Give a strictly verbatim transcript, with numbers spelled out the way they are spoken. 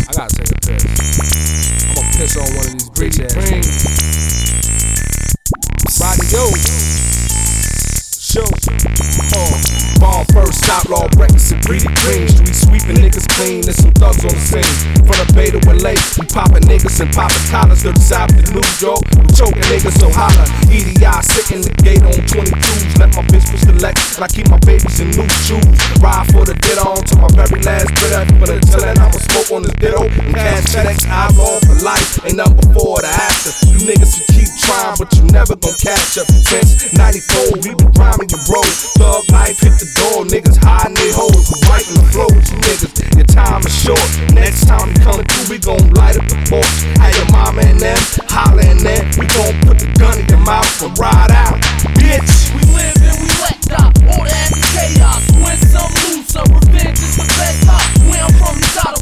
I gotta take a piss. I'm gonna piss on one of these bitch ass niggas. Roddy, yo. Show. Uh, ball first, stop, law breakfast and greedy green. Street sweeping niggas clean, there's some thugs on the scene. From the Bay to L A, we poppin' niggas and poppin' collars to the side of the New York. We choking niggas, so holla. E D I sitting the gate on twenty-twos. Let my bitch push the Lex, and I keep my babies in new shoes. Ride for the ditto on to my very last bitter. But until then, I'ma smoke on this ditto. And cash checks, outlaw for life. Ain't nothing before the after. You niggas should keep trying, but you never gon' catch up. Since ninety-four, we been rhyming your bro. Thug life hit the door, niggas hiding their hoes. We writing the flow with you niggas, your time is short.